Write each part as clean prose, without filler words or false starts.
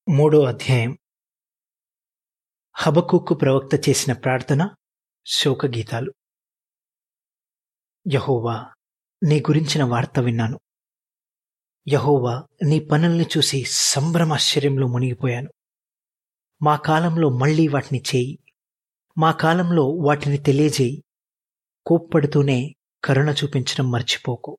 3వ అధ్యాయం. హబక్కూకు ప్రవక్త చేసిన ప్రార్థన, శోకగీతాలు. యెహోవా, నీ గురించిన వార్త విన్నాను. యెహోవా, నీ పనుల్ని చూసి సంభ్రమాశ్చర్యంలో మునిగిపోయాను. మా కాలంలో మళ్లీ వాటిని చేయి, మా కాలంలో వాటిని తెలియజేయి. కోప్పడుతూనే కరుణ చూపించడం మర్చిపోకు.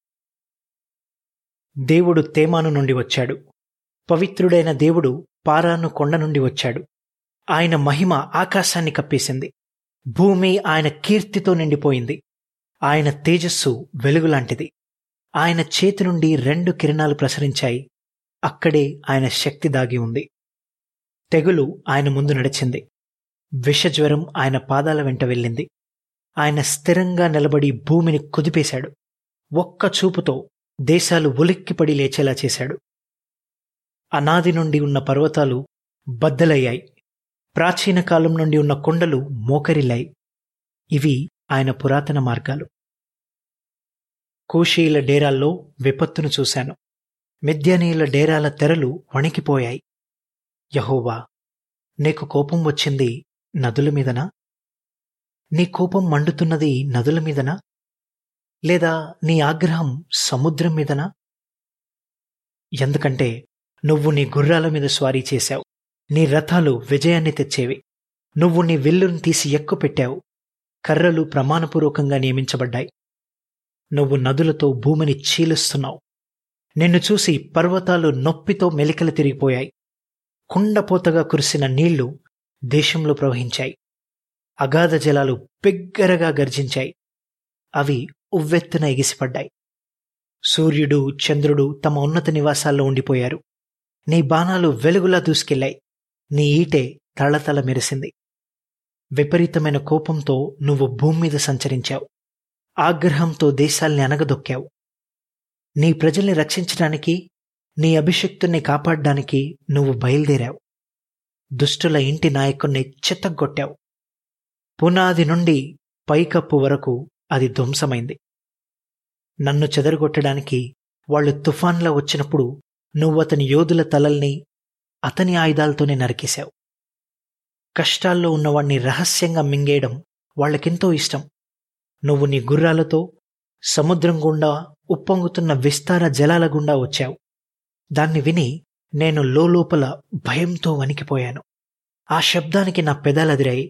దేవుడు తేమాను నుండి వచ్చాడు. పవిత్రుడైన దేవుడు పారాను కొండ నుండి వచ్చాడు. ఆయన మహిమ ఆకాశాన్ని కప్పేసింది. భూమి ఆయన కీర్తితో నిండిపోయింది. ఆయన తేజస్సు వెలుగులాంటిది. ఆయన చేతి నుండి 2 కిరణాలు ప్రసరించాయి. అక్కడే ఆయన శక్తి దాగి ఉంది. తెగులు ఆయన ముందు నడిచింది. విషజ్వరం ఆయన పాదాల వెంట వెళ్ళింది. ఆయన స్థిరంగా నిలబడి భూమిని కుదిపేశాడు. ఒక్క చూపుతో దేశాలు ఉలిక్కిపడి లేచేలా చేశాడు. అనాది నుండి ఉన్న పర్వతాలు బద్దలయ్యాయి. ప్రాచీన కాలం నుండి ఉన్న కొండలు మోకరిల్లాయి. ఇవి ఆయన పురాతన మార్గాలు. కూషీయుల డేరాల్లో విపత్తును చూశాను. మిద్యానీయుల డేరాల తెరలు వణికిపోయాయి. యెహోవా, నీకు కోపం వచ్చింది నదుల మీదనా? నీ కోపం మండుతున్నది నదుల మీదనా? లేదా నీ ఆగ్రహం సముద్రం మీదనా? ఎందుకంటే నువ్వు నీ గుర్రాల మీద స్వారీ చేశావు. నీ రథాలు విజయాన్ని తెచ్చేవి. నువ్వు నీ విల్లును తీసి ఎక్కుపెట్టావు. కర్రలు ప్రమాణపూర్వకంగా నియమించబడ్డాయి. నువ్వు నదులతో భూమిని చీలుస్తున్నావు. నిన్ను చూసి పర్వతాలు నొప్పితో మెలికలు తిరిగిపోయాయి. కుండపోతగా కురిసిన నీళ్లు దేశంలో ప్రవహించాయి. అగాధ జలాలు బిగ్గరగా గర్జించాయి. అవి ఉవ్వెత్తున ఎగిసిపడ్డాయి. సూర్యుడు, చంద్రుడు తమ ఉన్నత నివాసాల్లో ఉండిపోయారు. నీ బాణాలు వెలుగులా దూసుకెళ్లాయి. నీ ఈటె తళతళ మెరిసింది. విపరీతమైన కోపంతో నువ్వు భూమి మీద సంచరించావు. ఆగ్రహంతో దేశాల్ని అనగదొక్కావు. నీ ప్రజల్ని రక్షించడానికి, నీ అభిషిక్తుణ్ణి కాపాడడానికి నువ్వు బయలుదేరావు. దుష్టుల ఇంటి నాయకుణ్ణి చిత్తగొట్టావు. పునాది నుండి పైకప్పు వరకు అది ధ్వంసమైంది. నన్ను చెదరగొట్టడానికి వాళ్ళు తుఫాన్లా వచ్చినప్పుడు నువ్వతని యోధుల తలల్ని అతని ఆయుధాలతోనే నరికేశావు. కష్టాల్లో ఉన్నవాణ్ణి రహస్యంగా మింగేయడం వాళ్ళకెంతో ఇష్టం. నువ్వు నీ గుర్రాలతో సముద్రం గుండా ఉప్పొంగుతున్న విస్తార జలాల గుండా వచ్చావు. దాన్ని విని నేను లోలోపల భయంతో వణికిపోయాను. ఆ శబ్దానికి నా పెదాలదిరాయి.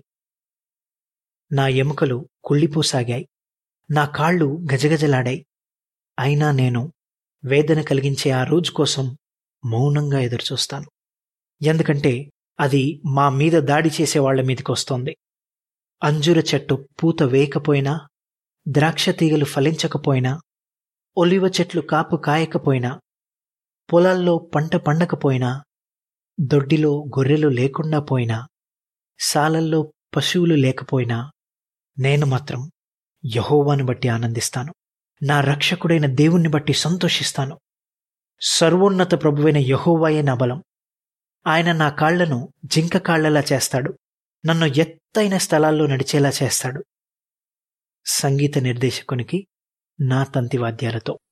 నా ఎముకలు కుళ్ళిపోసాగాయి. నా కాళ్ళు గజగజలాడాయి. అయినా నేను వేదన కలిగించే ఆ రోజు కోసం మౌనంగా ఎదురుచూస్తాను. ఎందుకంటే అది మా మీద దాడి చేసే వాళ్ల మీదకొస్తోంది. అంజుర చెట్టు పూత వేయకపోయినా, ద్రాక్ష తీగలు ఫలించకపోయినా, ఒలివ చెట్లు కాపు కాయకపోయినా, పొలాల్లో పంట పండకపోయినా, దొడ్డిలో గొర్రెలు లేకుండా పోయినా, సాలల్లో పశువులు లేకపోయినా, నేను మాత్రం యెహోవాను బట్టి ఆనందిస్తాను. నా రక్షకుడైన దేవుణ్ణి బట్టి సంతోషిస్తాను. సర్వోన్నత ప్రభువైన యెహోవాయే నా బలం. ఆయన నా కాళ్లను జింక కాళ్లలా చేస్తాడు. నన్ను ఎత్తైన స్థలాల్లో నడిచేలా చేస్తాడు. సంగీత నిర్దేశకునికి నా తంతివాద్యాలతో.